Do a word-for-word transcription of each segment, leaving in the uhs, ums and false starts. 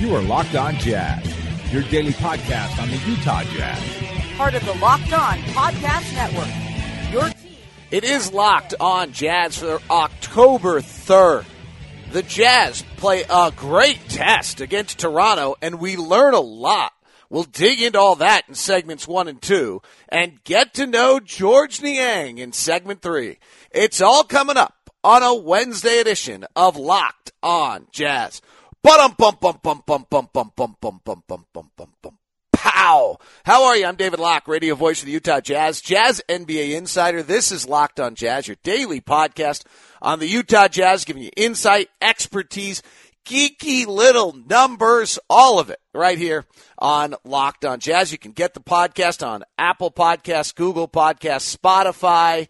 You are Locked On Jazz, your daily podcast on the Utah Jazz. Part of the Locked On Podcast Network. Your team. It is Locked On Jazz for October third. The Jazz play a great test against Toronto, and we learn a lot. We'll dig into all that in segments one and two and get to know Georges Niang in segment three. It's all coming up on a Wednesday edition of Locked On Jazz. Bum bum bum bum bum bum bum bum bum bum bum bum bum bum. Pow! How are you? I'm David Locke, radio voice of the Utah Jazz, Jazz N B A insider. This is Locked On Jazz, your daily podcast on the Utah Jazz, giving you insight, expertise, geeky little numbers, all of it right here on Locked On Jazz. You can get the podcast on Apple Podcasts, Google Podcasts, Spotify,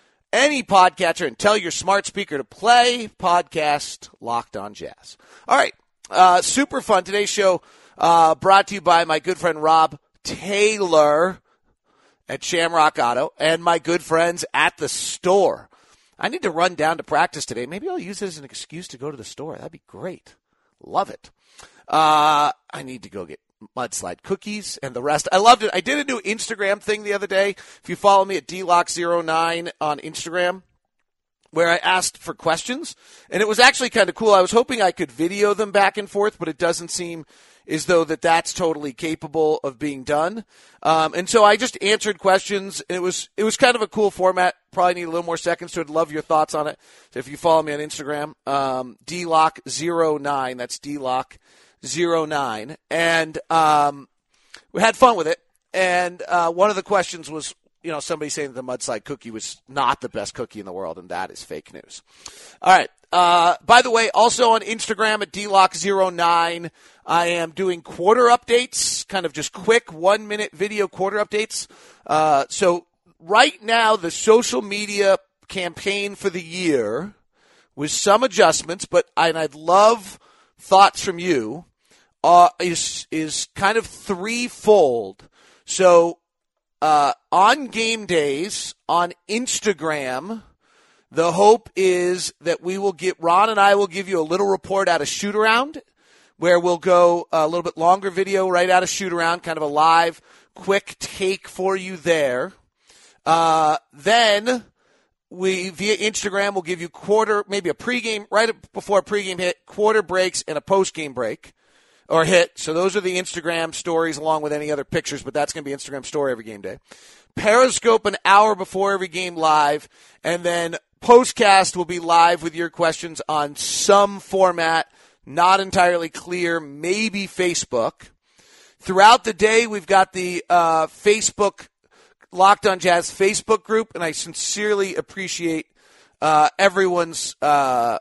any podcatcher, and tell your smart speaker to play podcast Locked On Jazz. All right, uh, super fun. Today's show uh, brought to you by my good friend Rob Taylor at Shamrock Auto and my good friends at the store. I need to run down to practice today. Maybe I'll use it as an excuse to go to the store. That'd be great. Love it. Uh, I need to go get mudslide cookies and the rest. I loved it. I did a new Instagram thing the other day. If you follow me at D Lock zero nine on Instagram, where I asked for questions, and it was actually kind of cool. I was hoping I could video them back and forth, but it doesn't seem as though that that's totally capable of being done. Um, and so I just answered questions, and it was it was kind of a cool format. Probably need a little more seconds, so I'd love your thoughts on it. So if you follow me on Instagram, um, D Lock zero nine, that's D Lock zero nine, and um, we had fun with it. And uh, one of the questions was, you know, somebody saying that the mudslide cookie was not the best cookie in the world, and that is fake news. All right. Uh, by the way, also on Instagram at D Lock zero nine, I am doing quarter updates, kind of just quick one-minute video quarter updates. Uh, so right now, the social media campaign for the year, with some adjustments, but and I'd love thoughts from you, uh, is is kind of threefold. So uh, on game days, on Instagram, the hope is that we will get, Ron and I will give you a little report out of shoot-around, where we'll go a little bit longer video right out of shoot-around, kind of a live, quick take for you there. Uh, then we, via Instagram, will give you quarter, maybe a pregame, right before a pregame hit, quarter breaks, and a postgame break, or hit. So those are the Instagram stories along with any other pictures, but that's going to be Instagram story every game day. Periscope an hour before every game live, and then Postcast will be live with your questions on some format, not entirely clear, maybe Facebook. Throughout the day, we've got the uh, Facebook Locked On Jazz Facebook group, and I sincerely appreciate uh, everyone's uh,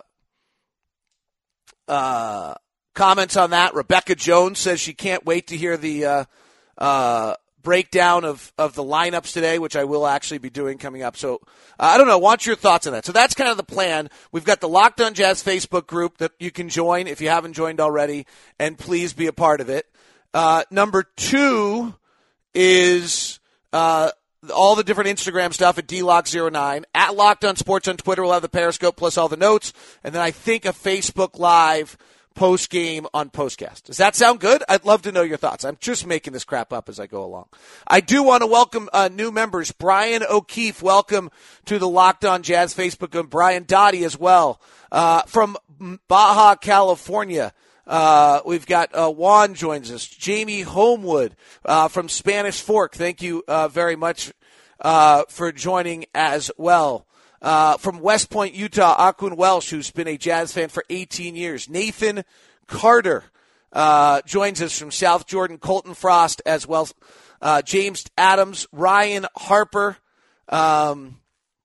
uh, comments on that. Rebecca Jones says she can't wait to hear the uh, uh, breakdown of, of the lineups today, which I will actually be doing coming up. So uh, I don't know. Want your thoughts on that. So that's kind of the plan. We've got the Locked On Jazz Facebook group that you can join if you haven't joined already, and please be a part of it. Uh, number two is uh, all the different Instagram stuff at D Lock zero nine. At Locked On Sports on Twitter, we'll have the Periscope plus all the notes. And then I think a Facebook Live post-game on Postcast. Does that sound good? I'd love to know your thoughts. I'm just making this crap up as I go along. I do want to welcome uh, new members. Brian O'Keefe, welcome to the Locked On Jazz Facebook, and Brian Dottie as well. Uh, from Baja, California, uh, we've got uh, Juan joins us. Jamie Homewood uh, from Spanish Fork. Thank you uh, very much uh, for joining as well. Uh, from West Point, Utah, Aquin Welsh, who's been a Jazz fan for eighteen years. Nathan Carter uh, joins us from South Jordan. Colton Frost as well. Uh, James Adams. Ryan Harper um,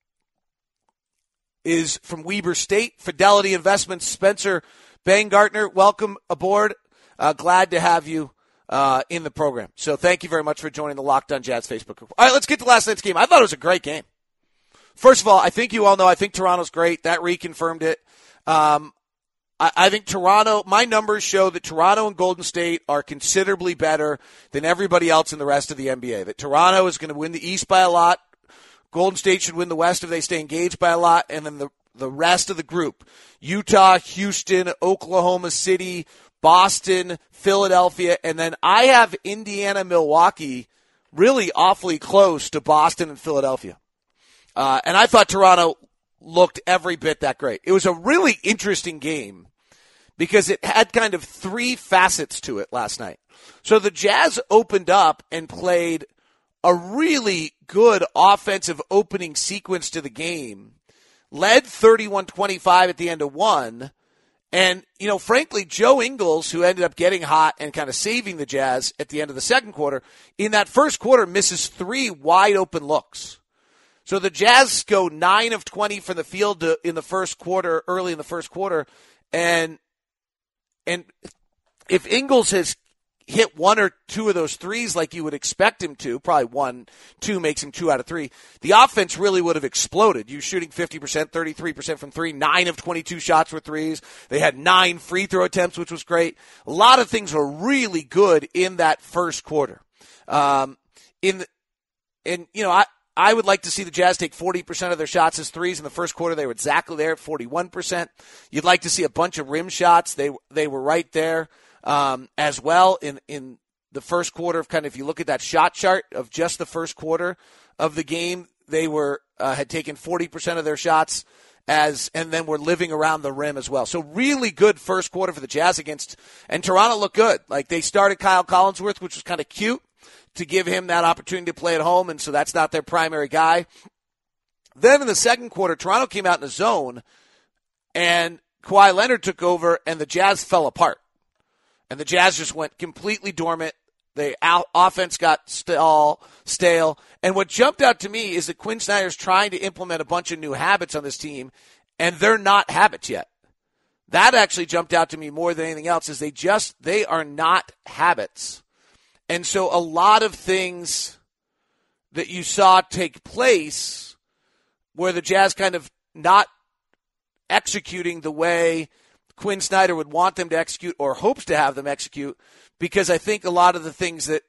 is from Weber State. Fidelity Investments. Spencer Bangartner, welcome aboard. Uh, glad to have you uh, in the program. So thank you very much for joining the Locked On Jazz Facebook group. All right, let's get to last night's game. I thought it was a great game. First of all, I think you all know I think Toronto's great. That reconfirmed it. Um, I, I think Toronto, my numbers show that Toronto and Golden State are considerably better than everybody else in the rest of the N B A. That Toronto is going to win the East by a lot. Golden State should win the West if they stay engaged by a lot. And then the, the rest of the group, Utah, Houston, Oklahoma City, Boston, Philadelphia, and then I have Indiana, Milwaukee really awfully close to Boston and Philadelphia. Uh, and I thought Toronto looked every bit that great. It was a really interesting game because it had kind of three facets to it last night. So the Jazz opened up and played a really good offensive opening sequence to the game, led thirty-one twenty-five at the end of one. And, you know, frankly, Joe Ingles, who ended up getting hot and kind of saving the Jazz at the end of the second quarter, in that first quarter misses three wide open looks. So the Jazz go nine of twenty from the field to, in the first quarter, early in the first quarter. And, and if Ingles has hit one or two of those threes like you would expect him to, probably one, two makes him two out of three, the offense really would have exploded. You shooting fifty percent, thirty-three percent from three, nine of twenty-two shots were threes. They had nine free throw attempts, which was great. A lot of things were really good in that first quarter. Um, in the, and, you know, I, I would like to see the Jazz take forty percent of their shots as threes in the first quarter. They were exactly there at forty-one percent. You'd like to see a bunch of rim shots. They, they were right there. Um, as well in, in the first quarter of kind of, if you look at that shot chart of just the first quarter of the game, they were, uh, had taken forty percent of their shots as, and then were living around the rim as well. So really good first quarter for the Jazz against, and Toronto looked good. Like they started Kyle Collinsworth, which was kind of cute to give him that opportunity to play at home. And so that's not their primary guy. Then in the second quarter, Toronto came out in a zone and Kawhi Leonard took over and the Jazz fell apart. And the Jazz just went completely dormant. The offense got stale, stale. And what jumped out to me is that Quinn Snyder's trying to implement a bunch of new habits on this team, and they're not habits yet. That actually jumped out to me more than anything else, is they just, they are not habits. And so a lot of things that you saw take place where the Jazz kind of not executing the way Quinn Snyder would want them to execute or hopes to have them execute, because I think a lot of the things that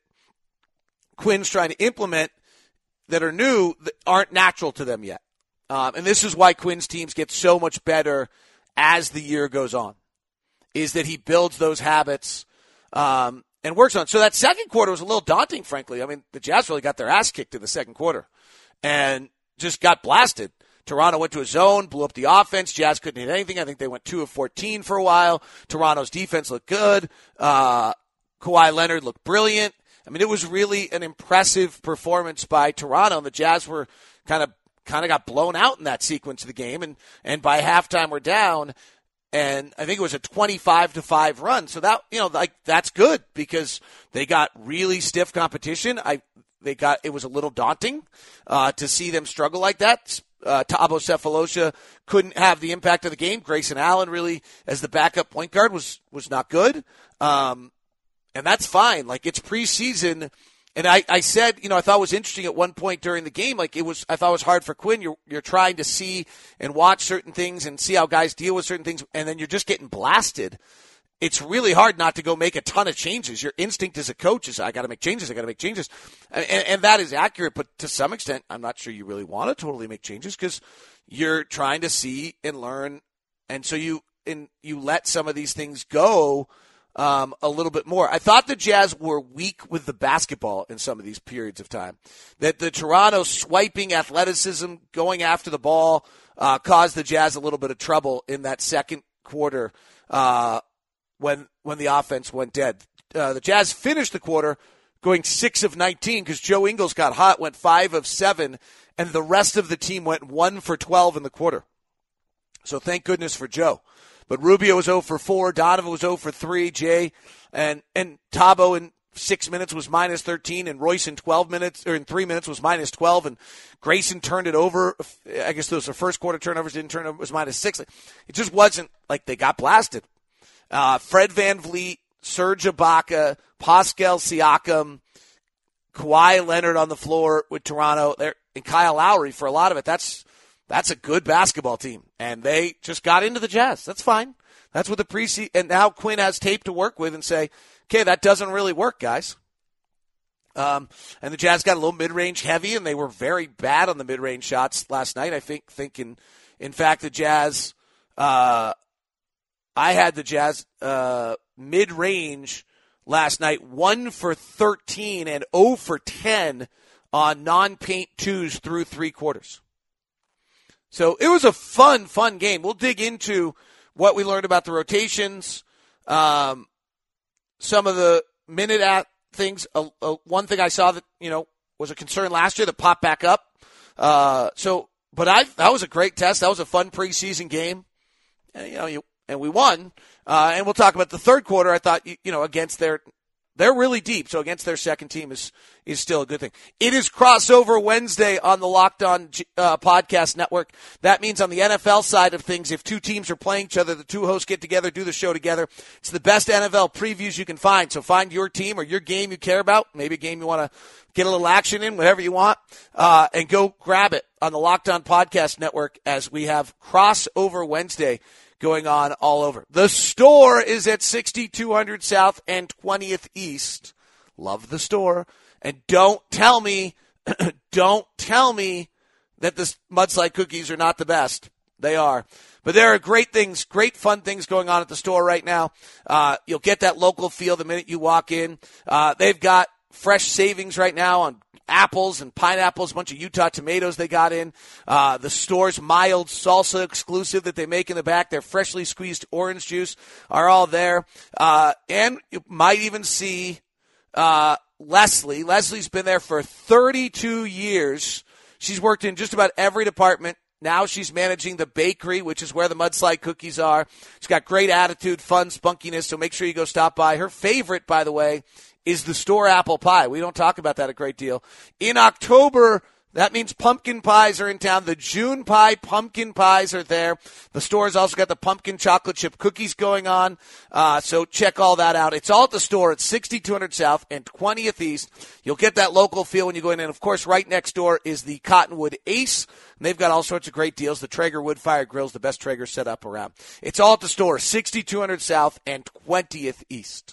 Quinn's trying to implement that are new that aren't natural to them yet. Um, and this is why Quinn's teams get so much better as the year goes on, is that he builds those habits um, and works on it. So that second quarter was a little daunting, frankly. I mean, the Jazz really got their ass kicked in the second quarter and just got blasted. Toronto went to a zone, blew up the offense. Jazz couldn't hit anything. I think they went two of fourteen for a while. Toronto's defense looked good. Uh, Kawhi Leonard looked brilliant. I mean, it was really an impressive performance by Toronto. And the Jazz were kind of kind of got blown out in that sequence of the game. And, and by halftime, we're down. And I think it was a twenty-five to five run. So that, you know, like that's good because they got really stiff competition. I they got it was a little daunting uh, to see them struggle like that. Uh, Thabo Sefolosha couldn't have the impact of the game. Grayson Allen really, as the backup point guard, was was not good. Um, and that's fine. Like, it's preseason. And I, I said, you know, I thought it was interesting at one point during the game. Like, it was, I thought it was hard for Quinn. You're, you're trying to see and watch certain things and see how guys deal with certain things. And then you're just getting blasted. It's really hard not to go make a ton of changes. Your instinct as a coach is, I got to make changes, I got to make changes. And, and, and that is accurate, but to some extent, I'm not sure you really want to totally make changes because you're trying to see and learn. And so you and you let some of these things go um, a little bit more. I thought the Jazz were weak with the basketball in some of these periods of time. That the Toronto swiping athleticism, going after the ball, uh, caused the Jazz a little bit of trouble in that second quarter uh when when the offense went dead. Uh, the Jazz finished the quarter going six of nineteen because Joe Ingles got hot, went five of seven, and the rest of the team went one for twelve in the quarter. So thank goodness for Joe. But Rubio was zero for four, Donovan was zero for three, Jay, and, and Thabo in six minutes was minus thirteen, and Royce in twelve minutes, or in three minutes was minus twelve, and Grayson turned it over. I guess those were first quarter turnovers, didn't turn over, was minus six. It just wasn't like they got blasted. Uh, Fred VanVleet, Serge Ibaka, Pascal Siakam, Kawhi Leonard on the floor with Toronto, there, and Kyle Lowry for a lot of it. That's that's a good basketball team, and they just got into the Jazz. That's fine. That's what the preseason, and now Quinn has tape to work with and say, okay, that doesn't really work, guys. Um, and the Jazz got a little mid-range heavy, and they were very bad on the mid-range shots last night. I think, think in, in fact, the Jazz. Uh, I had the Jazz uh, mid-range last night, one for thirteen and zero for ten on non-paint twos through three quarters. So it was a fun, fun game. We'll dig into what we learned about the rotations, um, some of the minute at things. Uh, uh, one thing I saw that, you know, was a concern last year that popped back up. Uh, so, but I, that was a great test. That was a fun preseason game. And, you know, you, and we won. Uh, and we'll talk about the third quarter. I thought, you, you know, against their, they're really deep. So against their second team is, is still a good thing. It is crossover Wednesday on the Locked On uh, Podcast Network. That means on the N F L side of things, if two teams are playing each other, the two hosts get together, do the show together. It's the best N F L previews you can find. So find your team or your game you care about, maybe a game you want to get a little action in, whatever you want, uh, and go grab it on the Locked On Podcast Network as we have crossover Wednesday going on all over. The store is at sixty-two hundred South and twentieth East. Love the store. And don't tell me, don't tell me that the mudslide cookies are not the best. They are. But there are great things, great fun things going on at the store right now. Uh, you'll get that local feel the minute you walk in. Uh, they've got fresh savings right now on apples and pineapples, a bunch of Utah tomatoes they got in. Uh, the store's mild salsa exclusive that they make in the back, their freshly squeezed orange juice are all there. Uh, and you might even see uh, Leslie. Leslie's been there for thirty-two years. She's worked in just about every department. Now she's managing the bakery, which is where the mudslide cookies are. She's got great attitude, fun, spunkiness, so make sure you go stop by. Her favorite, by the way, is the store apple pie. We don't talk about that a great deal. In October, that means pumpkin pies are in town. The June pie pumpkin pies are there. The store has also got the pumpkin chocolate chip cookies going on. Uh, so check all that out. It's all at the store at sixty-two hundred South and twentieth East. You'll get that local feel when you go in. And, of course, right next door is the Cottonwood Ace. And they've got all sorts of great deals. The Traeger wood-fired grills, the best Traeger set up around. It's all at the store, sixty-two hundred South and twentieth East.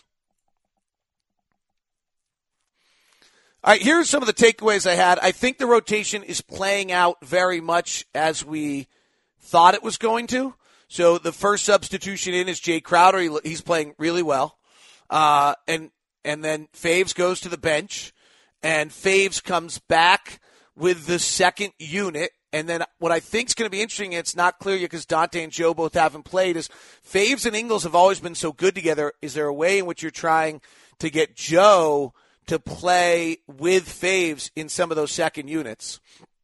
All right, here's some of the takeaways I had. I think the rotation is playing out very much as we thought it was going to. So the first substitution in is Jay Crowder. He, he's playing really well. Uh, and and then Faves goes to the bench, and Faves comes back with the second unit. And then what I think is going to be interesting, it's not clear yet because Dante and Joe both haven't played, is Faves and Ingles have always been so good together. Is there a way in which you're trying to get Joe to play with Faves in some of those second units?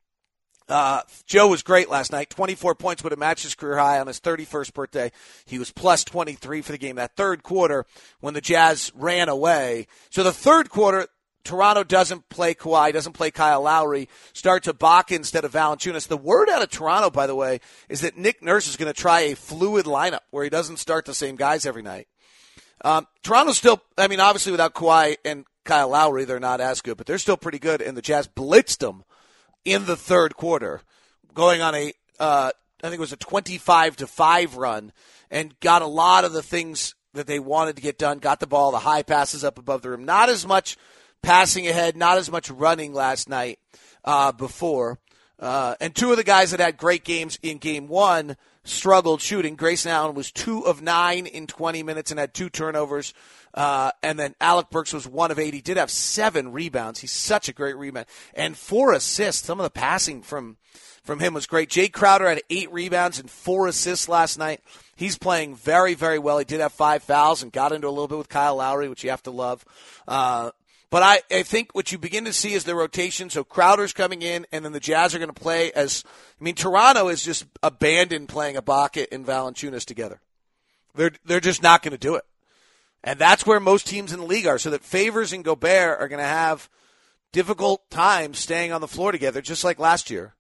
Uh, Joe was great last night. twenty-four points would have matched his career high on his thirty-first birthday. He was plus twenty-three for the game. That third quarter when the Jazz ran away. So the third quarter, Toronto doesn't play Kawhi, doesn't play Kyle Lowry, starts Ibaka instead of Valanciunas. The word out of Toronto, by the way, is that Nick Nurse is going to try a fluid lineup where he doesn't start the same guys every night. Um, Toronto's still, I mean, obviously without Kawhi and Kyle Lowry, they're not as good, but they're still pretty good, and the Jazz blitzed them in the third quarter, going on a, uh, I think it was a twenty-five to five run, and got a lot of the things that they wanted to get done, got the ball, the high passes up above the rim. Not as much passing ahead, not as much running last night uh, before. Uh, and two of the guys that had great games in game one struggled shooting. Grayson Allen was two of nine in twenty minutes and had two turnovers. Uh, and then Alec Burks was one of eight. He did have seven rebounds. He's such a great rebound. And four assists. Some of the passing from, from him was great. Jay Crowder had eight rebounds and four assists last night. He's playing very, very well. He did have five fouls and got into a little bit with Kyle Lowry, which you have to love. Uh, But I, I think what you begin to see is the rotation. So Crowder's coming in, and then the Jazz are going to play as – I mean, Toronto has just abandoned playing Ibaka and Valanciunas together. They're they're just not going to do it. And that's where most teams in the league are, so that Favors and Gobert are going to have difficult times staying on the floor together, just like last year.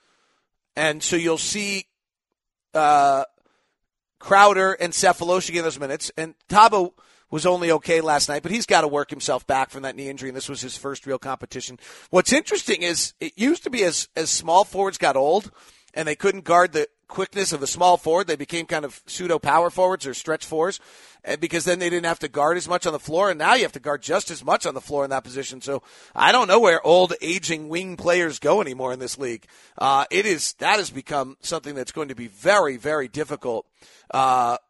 And so you'll see uh, Crowder and Sefolosha getting those minutes. And Thabo was only okay last night, but he's got to work himself back from that knee injury, and this was his first real competition. What's interesting is it used to be as, as small forwards got old and they couldn't guard the quickness of a small forward, they became kind of pseudo-power forwards or stretch fours because then they didn't have to guard as much on the floor, and now you have to guard just as much on the floor in that position. So I don't know where old, aging wing players go anymore in this league. Uh, it is that has become something that's going to be very, very difficult uh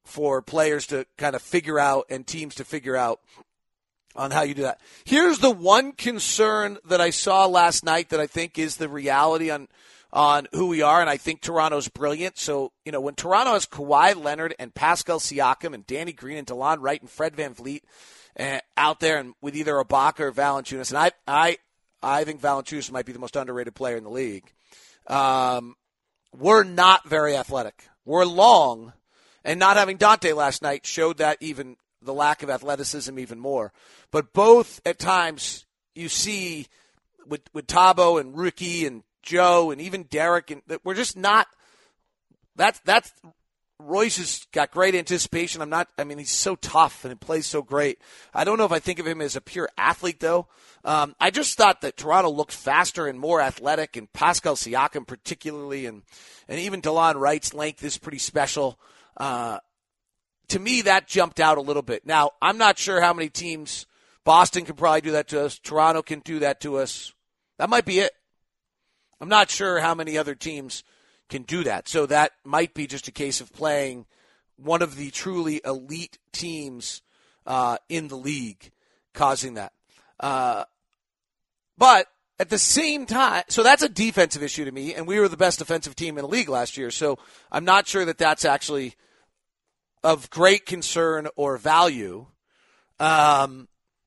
for players to kind of figure out and teams to figure out on how you do that. Here's the one concern that I saw last night that I think is the reality on on who we are, and I think Toronto's brilliant. So, you know, when Toronto has Kawhi Leonard and Pascal Siakam and Danny Green and DeLon Wright and Fred VanVleet uh, out there and with either Ibaka or Valanciunas, and I I, I think Valanciunas might be the most underrated player in the league, um, we're not very athletic. We're long, and not having Dante last night showed that even the lack of athleticism even more. But both at times you see with, with Tabo and Ricky and Joe and even Derek, and we're just not. That's that's Royce has got great anticipation. I'm not. I mean, he's so tough and he plays so great. I don't know if I think of him as a pure athlete though. Um, I just thought that Toronto looked faster and more athletic, and Pascal Siakam particularly, and and even DeLon Wright's length is pretty special. Uh, to me, that jumped out a little bit. Now, I'm not sure how many teams. Boston can probably do that to us. Toronto can do that to us. That might be it. I'm not sure how many other teams can do that. So that might be just a case of playing one of the truly elite teams uh, in the league causing that. Uh, but at the same time, so that's a defensive issue to me, and we were the best defensive team in the league last year. So I'm not sure that that's actually of great concern or value. Um,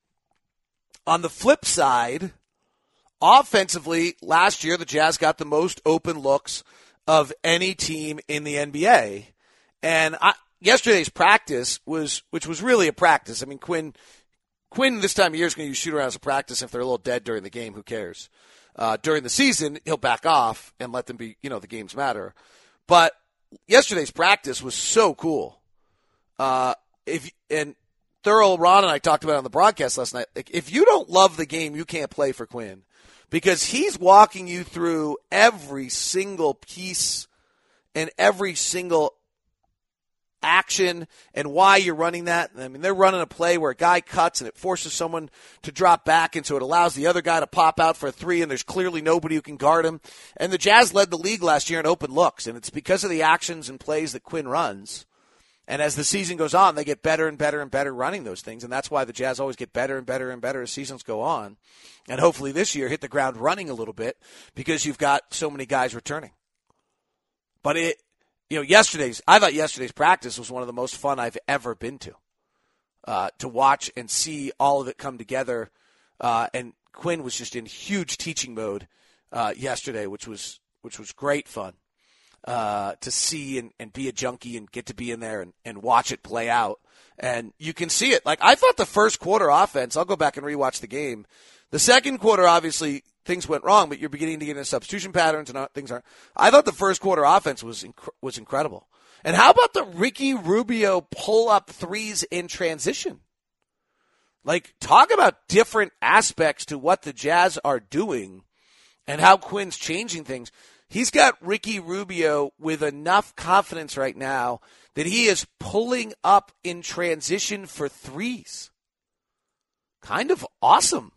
on the flip side, offensively, last year, the Jazz got the most open looks of any team in the N B A. And I, yesterday's practice was, which was really a practice. I mean, Quinn, Quinn this time of year is going to use shoot around as a practice. If they're a little dead during the game, who cares? Uh, during the season, he'll back off and let them be, you know, the games matter. But yesterday's practice was so cool. Uh, if, and Thurl, Ron, and I talked about it on the broadcast last night. Like, if you don't love the game, you can't play for Quinn. Because he's walking you through every single piece and every single action and why you're running that. I mean, they're running a play where a guy cuts and it forces someone to drop back, and so it allows the other guy to pop out for a three, and there's clearly nobody who can guard him. And the Jazz led the league last year in open looks, and it's because of the actions and plays that Quinn runs. And as the season goes on, they get better and better and better running those things. And that's why the Jazz always get better and better and better as seasons go on. And hopefully this year hit the ground running a little bit because you've got so many guys returning. But it, you know, yesterday's, I thought yesterday's practice was one of the most fun I've ever been to. Uh, to watch and see all of it come together. Uh, and Quinn was just in huge teaching mode uh, yesterday, which was which was great fun. Uh, to see and, and be a junkie and get to be in there and, and watch it play out. And you can see it. Like, I thought the first quarter offense, I'll go back and rewatch the game. The second quarter, obviously, things went wrong, but you're beginning to get into substitution patterns and things aren't. I thought the first quarter offense was inc- was incredible. And how about the Ricky Rubio pull-up threes in transition? Like, talk about different aspects to what the Jazz are doing and how Quinn's changing things. He's got Ricky Rubio with enough confidence right now that he is pulling up in transition for threes. Kind of awesome.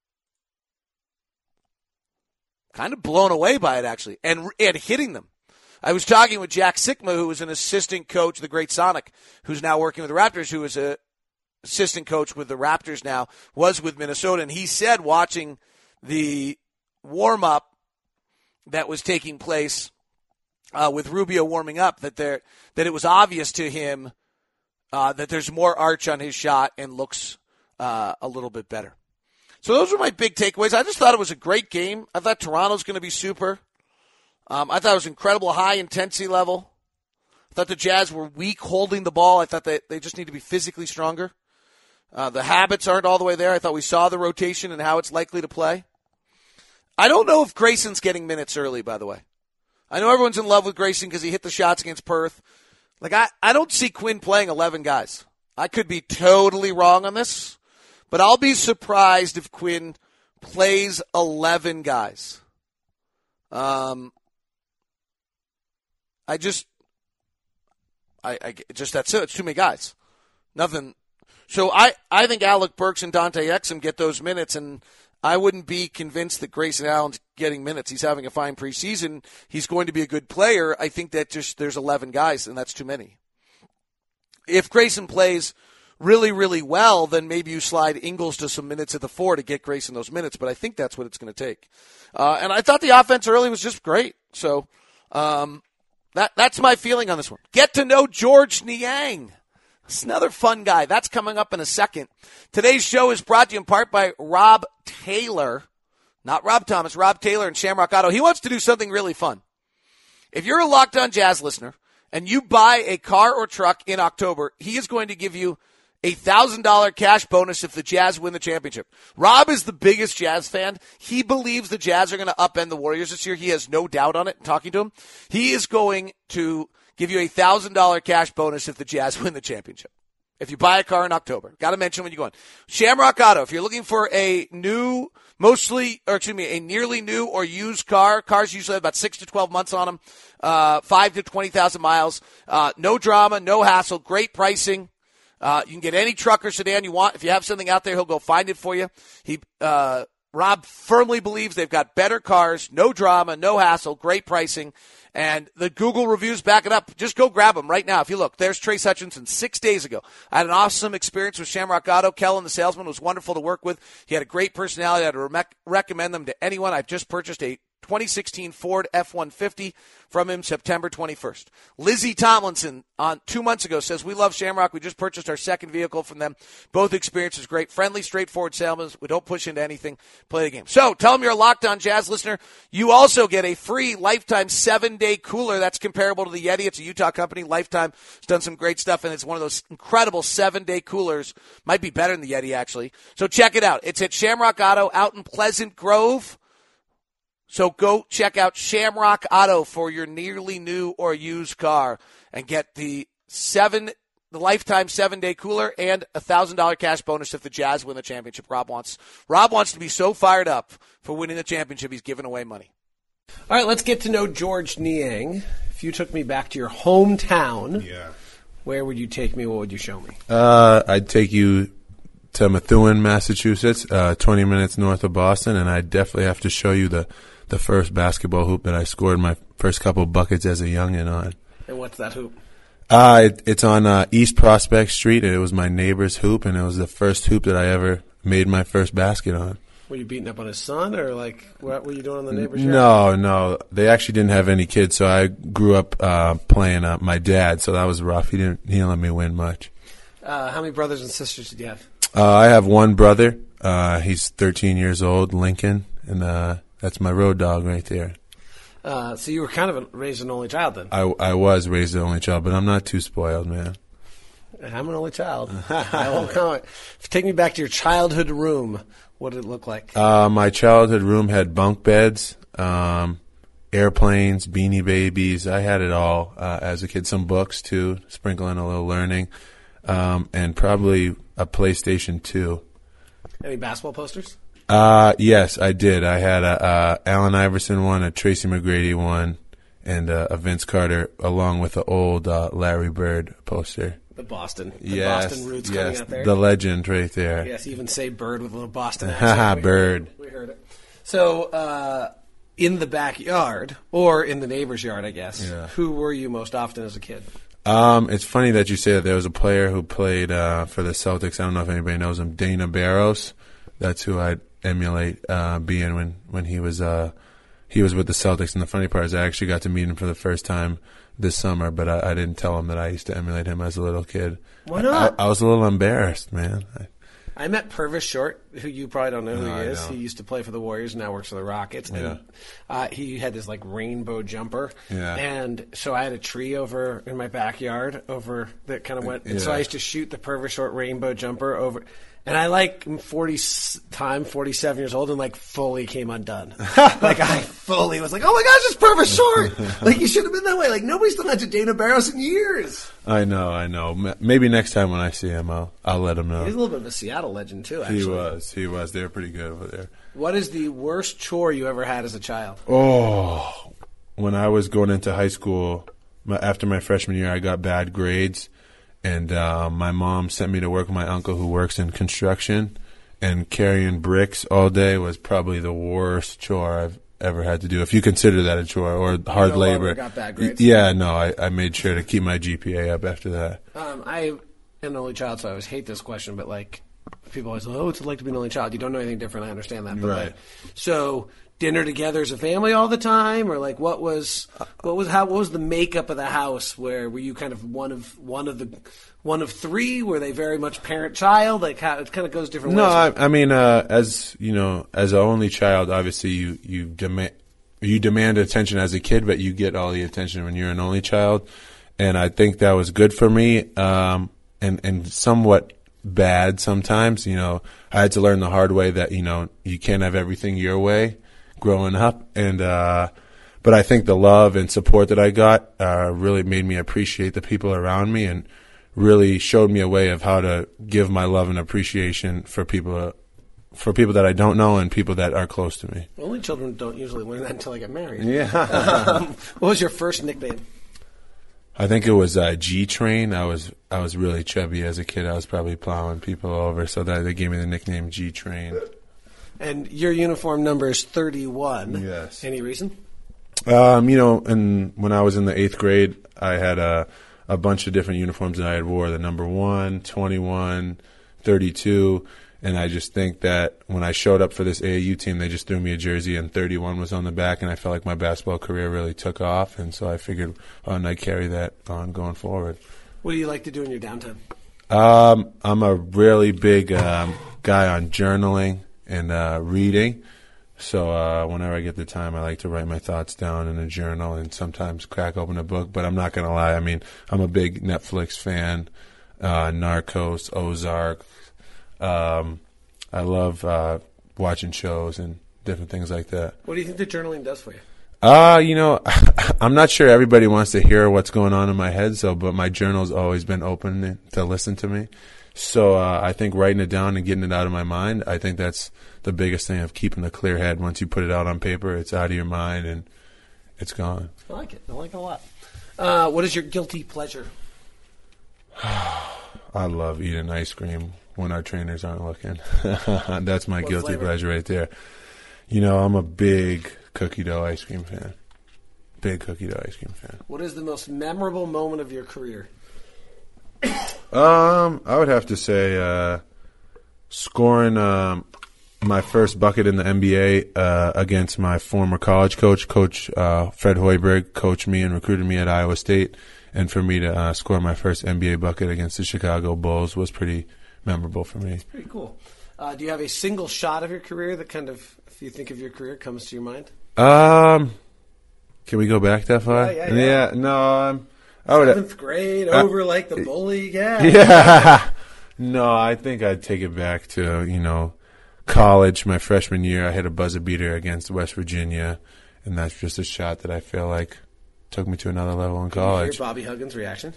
Kind of blown away by it, actually, and, and hitting them. I was talking with Jack Sikma, who was an assistant coach, the great Sonic, who's now working with the Raptors, who is an assistant coach with the Raptors now, was with Minnesota, and he said watching the warm-up that was taking place uh, with Rubio warming up, that there that it was obvious to him uh, that there's more arch on his shot and looks uh, a little bit better. So those were my big takeaways. I just thought it was a great game. I thought Toronto's going to be super. Um, I thought it was incredible high intensity level. I thought the Jazz were weak holding the ball. I thought they, they just need to be physically stronger. Uh, the habits aren't all the way there. I thought we saw the rotation and how it's likely to play. I don't know if Grayson's getting minutes early, by the way. I know everyone's in love with Grayson because he hit the shots against Perth. Like, I, I don't see Quinn playing eleven guys. I could be totally wrong on this, but I'll be surprised if Quinn plays eleven guys. Um, I just, I, I just, that's it. It's too many guys. Nothing. So I, I think Alec Burks and Dante Exum get those minutes, and I wouldn't be convinced that Grayson Allen's getting minutes. He's having a fine preseason. He's going to be a good player. I think that just there's eleven guys, and that's too many. if Grayson plays really, really well, then maybe you slide Ingles to some minutes at the four to get Grayson those minutes. But I think that's what it's going to take. Uh, and I thought the offense early was just great. So um, that that's my feeling on this one. Get to know George Niang. It's another fun guy. That's coming up in a second. Today's show is brought to you in part by Rob Taylor. Not Rob Thomas, Rob Taylor and Shamrock Auto. He wants to do something really fun. If you're a Locked On Jazz listener and you buy a car or truck in October, he is going to give you a one thousand dollars cash bonus if the Jazz win the championship. Rob is the biggest Jazz fan. He believes the Jazz are going to upend the Warriors this year. He has no doubt on it. Talking to him, he is going to give you a one thousand dollars cash bonus if the Jazz win the championship. If you buy a car in October. Got to mention when you go on. Shamrock Auto, if you're looking for a new, mostly, or excuse me, a nearly new or used car, cars usually have about six to twelve months on them, uh, five to twenty thousand miles, uh, no drama, no hassle, great pricing. Uh, you can get any truck or sedan you want. If you have something out there, he'll go find it for you. He, uh, Rob firmly believes they've got better cars, no drama, no hassle, great pricing. And the Google reviews back it up. Just go grab them right now. If you look, there's Trace Hutchinson six days ago. I had an awesome experience with Shamrock Auto. Kellen, the salesman, was wonderful to work with. He had a great personality. I'd re- recommend them to anyone. I've just purchased a twenty sixteen Ford F one fifty from him September twenty-first. Lizzie Tomlinson on two months ago says, we love Shamrock. We just purchased our second vehicle from them. Both experiences great. Friendly, straightforward salesmen. We don't push into anything. Play the game. So tell them you're a Locked On Jazz listener. You also get a free lifetime seven-day cooler that's comparable to the Yeti. It's a Utah company. Lifetime has done some great stuff, and it's one of those incredible seven-day coolers. Might be better than the Yeti, actually. So check it out. It's at Shamrock Auto out in Pleasant Grove. So go check out Shamrock Auto for your nearly new or used car and get the seven, the lifetime seven-day cooler and a one thousand dollars cash bonus if the Jazz win the championship. Rob wants Rob wants to be so fired up for winning the championship, he's giving away money. All right, let's get to know George Niang. If you took me back to your hometown, yeah. where would you take me? What would you show me? Uh, I'd take you to Methuen, Massachusetts, uh, twenty minutes north of Boston, and I'd definitely have to show you the the first basketball hoop that I scored my first couple buckets as a youngin' on. And what's that hoop? Uh, it, it's on uh, East Prospect Street, and it was my neighbor's hoop, and it was the first hoop that I ever made my first basket on. Were you beating up on his son, or like what were you doing on the neighbor's yard? No, no. They actually didn't have any kids, so I grew up uh, playing uh, my dad, so that was rough. He didn't, he didn't let me win much. Uh, how many brothers and sisters did you have? Uh, I have one brother. Uh, he's thirteen years old, Lincoln, and uh, that's my road dog right there. Uh, so you were kind of a, raised an only child then? I, I was raised an only child, but I'm not too spoiled, man. I'm an only child. I won't comment. Take me back to your childhood room. What did it look like? Uh, my childhood room had bunk beds, um, airplanes, Beanie Babies. I had it all uh, as a kid. Some books, too, sprinkling a little learning, um, and probably a PlayStation two. Any basketball posters? Uh, yes, I did. I had a, uh, Allen Iverson one, a Tracy McGrady one, and uh, a Vince Carter, along with the old uh, Larry Bird poster. The Boston. The yes, Boston roots yes, coming out there. The legend right there. Yes, even say Bird with a little Boston Haha, accent. Bird. We heard it. So, uh, in the backyard, or in the neighbor's yard, I guess, yeah. who were you most often as a kid? Um, it's funny that you say that. There was a player who played uh, for the Celtics. I don't know if anybody knows him. Dana Barros. That's who I'd emulate uh, being when when he was uh, he was with the Celtics. And the funny part is, I actually got to meet him for the first time this summer, but I, I didn't tell him that I used to emulate him as a little kid. Why not? I, I was a little embarrassed, man. I, I met Purvis Short, who you probably don't know who No, he I is. know. He used to play for the Warriors and now works for the Rockets. And Yeah. uh, he had this like rainbow jumper. Yeah. And so I had a tree over in my backyard over that kind of went. And so Yeah. I used to shoot the Purvis Short rainbow jumper over. And I like forty time, forty-seven years old, and like fully came undone. Like I fully was like, oh my gosh, it's Purvis Short. Like you should have been that way. Like nobody's done that to Dana Barros in years. I know, I know. M- Maybe next time when I see him, I'll I'll let him know. He's a little bit of a Seattle legend too, actually. He was, he was. They were pretty good over there. What is the worst chore you ever had as a child? Oh, when I was going into high school, my, after my freshman year, I got bad grades, and uh, my mom sent me to work with my uncle who works in construction, and carrying bricks all day was probably the worst chore I've ever had to do, if you consider that a chore or hard no labor. longer got bad grades. Yeah, no, I, I made sure to keep my G P A up after that. Um, I am an only child, so I always hate this question, but like people always, oh, what's it like to be an only child? You don't know anything different. I understand that, but Right. like, so dinner together as a family all the time, or like what was what was how what was the makeup of the house? Where were you kind of one of one of the one of three? Were they very much parent child? Like how it kind of goes different No, ways. I, I mean, uh, as you know, as an only child, obviously you you demand you demand attention as a kid, but you get all the attention when you're an only child, and I think that was good for me, um, and and somewhat bad sometimes. You know, I had to learn the hard way that you know you can't have everything your way growing up, and uh, but I think the love and support that I got uh, really made me appreciate the people around me, and really showed me a way of how to give my love and appreciation for people, for people that I don't know and people that are close to me. Only children don't usually learn that until they get married. Yeah. um, what was your first nickname? I think it was uh, G Train. I was I was really chubby as a kid. I was probably plowing people over, so that they gave me the nickname G Train. And your uniform number is thirty-one. Yes. Any reason? Um, you know, and when I was in the eighth grade, I had a a bunch of different uniforms that I had wore. The number one, twenty-one, thirty-two, and I just think that when I showed up for this A A U team, they just threw me a jersey, and thirty-one was on the back, and I felt like my basketball career really took off, and so I figured, oh, and I'd carry that on going forward. What do you like to do in your downtime? Um, I'm a really big um, guy on journaling and uh, reading. So uh, whenever I get the time, I like to write my thoughts down in a journal and sometimes crack open a book. But I'm not going to lie. I mean, I'm a big Netflix fan, uh, Narcos, Ozark. Um, I love uh, watching shows and different things like that. What do you think the journaling does for you? Uh, you know, I'm not sure everybody wants to hear what's going on in my head, so but my journal's always been open to listen to me. So uh, I think writing it down and getting it out of my mind, I think that's the biggest thing of keeping a clear head. Once you put it out on paper, it's out of your mind and it's gone. I like it. I like it a lot. Uh, what is your guilty pleasure? I love eating ice cream when our trainers aren't looking. That's my What guilty flavor? pleasure right there. You know, I'm a big cookie dough ice cream fan. Big cookie dough ice cream fan. What is the most memorable moment of your career? Um, I would have to say uh, scoring um, my first bucket in the N B A uh, against my former college coach, Coach uh, Fred Hoiberg, coached me and recruited me at Iowa State, and for me to uh, score my first N B A bucket against the Chicago Bulls was pretty memorable for me. Pretty cool. Uh, do you have a single shot of your career that kind of, if you think of your career, comes to your mind? Um, can we go back that far? Yeah, yeah, yeah. no, um, I would. Seventh grade, over like the bully, yeah. Yeah. No, I think I'd take it back to, you know, college. My freshman year, I hit a buzzer beater against West Virginia, and that's just a shot that I feel like took me to another level in college. Hear Bobby Huggins' reaction?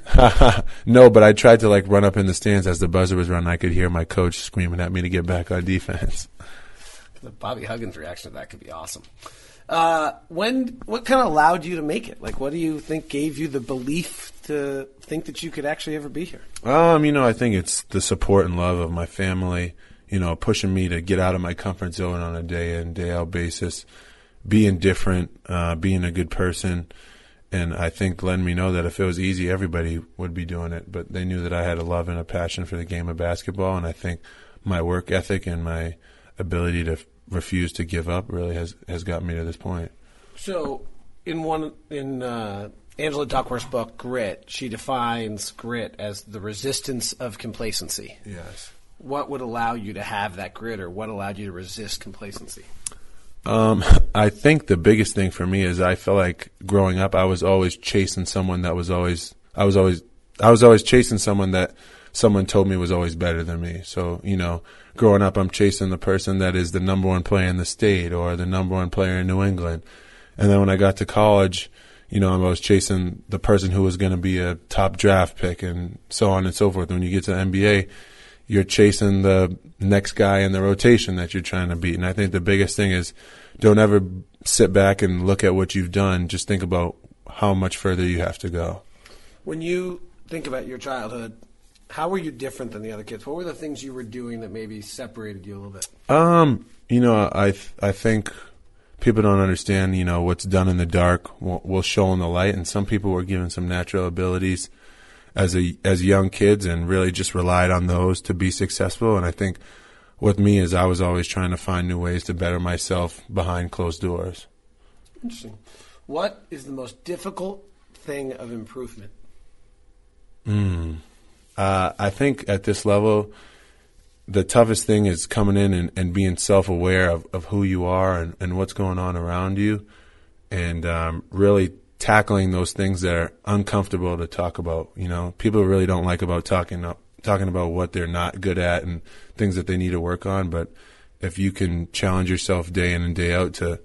No, but I tried to like run up in the stands as the buzzer was running. I could hear my coach screaming at me to get back on defense. The Bobby Huggins reaction to that could be awesome. Uh, when what kind of allowed you to make it? Like, what do you think gave you the belief to think that you could actually ever be here? Um, you know, I think it's the support and love of my family, you know, pushing me to get out of my comfort zone on a day in, day out basis, being different, uh, being a good person. And I think letting me know that if it was easy, everybody would be doing it. But they knew that I had a love and a passion for the game of basketball. And I think my work ethic and my ability to f- refuse to give up really has, has gotten me to this point. So, in one in uh, Angela Duckworth's book, Grit, she defines grit as the resistance of complacency. Yes. What would allow you to have that grit, or what allowed you to resist complacency? Um, I think the biggest thing for me is I felt like growing up, I was always chasing someone that was always, I was always, I was always chasing someone that someone told me was always better than me. So, you know, growing up, I'm chasing the person that is the number one player in the state or the number one player in New England. And then when I got to college, you know, I was chasing the person who was going to be a top draft pick and so on and so forth. When you get to the N B A, you're chasing the next guy in the rotation that you're trying to beat. And I think the biggest thing is don't ever sit back and look at what you've done. Just think about how much further you have to go. When you think about your childhood, how were you different than the other kids? What were the things you were doing that maybe separated you a little bit? Um, you know, I th- I think people don't understand, you know, what's done in the dark will, will show in the light. And some people were given some natural abilities as a as young kids and really just relied on those to be successful. And I think with me is I was always trying to find new ways to better myself behind closed doors. Interesting. What is the most difficult thing of improvement? Mm. Uh, I think at this level, the toughest thing is coming in and, and being self-aware of, of who you are and, and what's going on around you, and um, really tackling those things that are uncomfortable to talk about. You know, people really don't like about talking up, talking about what they're not good at and things that they need to work on. But if you can challenge yourself day in and day out to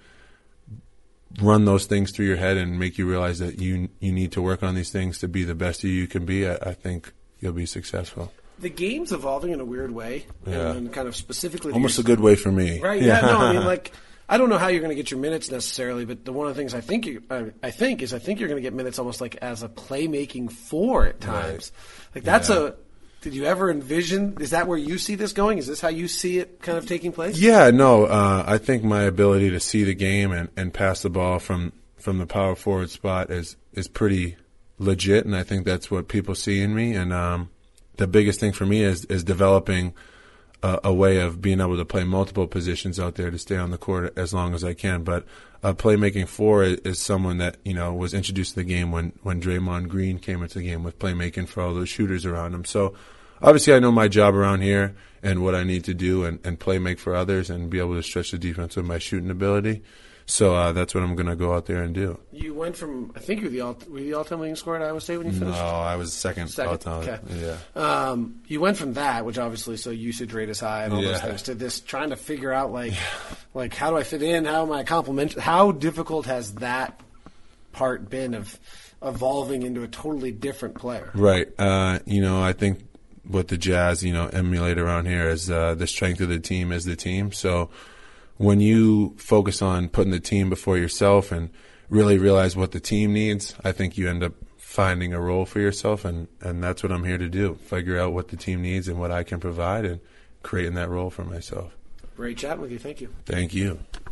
run those things through your head and make you realize that you you need to work on these things to be the best you can be, I, I think you'll be successful. The game's evolving in a weird way, Yeah. and kind of specifically Almost a good way for me. Right? Yeah. No, I mean, like, I don't know how you're going to get your minutes necessarily, but the one of the things I think you, I, I think is I think you're going to get minutes almost like as a playmaking four at times. Right. Like that's Yeah. a. Did you ever envision? Is that where you see this going? Is this how you see it kind of taking place? Yeah, no. Uh, I think my ability to see the game and, and pass the ball from, from the power forward spot is is pretty legit, and I think that's what people see in me. And um, the biggest thing for me is is developing a, a way of being able to play multiple positions out there to stay on the court as long as I can. But a playmaking four is, is someone that, you know, was introduced to the game when, when Draymond Green came into the game with playmaking for all those shooters around him. So obviously I know my job around here and what I need to do and, and play make for others and be able to stretch the defense with my shooting ability. So uh, that's what I'm going to go out there and do. You went from, I think you were the all, were you the all-time leading scorer at Iowa State when you No, finished? I was second. Second, all time. okay. Yeah. Um, you went from that, which obviously so usage rate is high and all those Yeah. things, to this trying to figure out like, like how do I fit in? How am I compliment? How difficult has that part been of evolving into a totally different player? Right. Uh, you know, I think what the Jazz, you know, emulate around here is uh, the strength of the team is the team. So when you focus on putting the team before yourself and really realize what the team needs, I think you end up finding a role for yourself, and, and that's what I'm here to do, figure out what the team needs and what I can provide and creating that role for myself. Great chatting with you. Thank you. Thank you.